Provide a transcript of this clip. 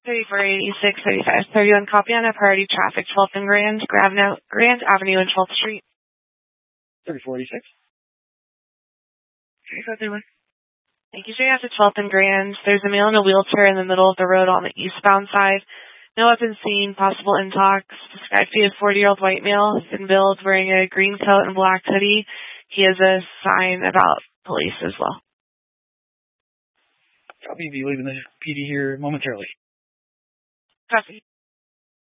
3486 31 copy on a priority traffic, 12th and Grand Avenue and 12th Street. 3486. Thank you. Straight after 12th and Grand. There's a male in a wheelchair in the middle of the road on the eastbound side. No weapons seen, possible intox. Described to be a 40-year-old white male, thin build, wearing a green coat and black hoodie. He has a sign about police as well. Copy. Be leaving the PD here momentarily. Copy.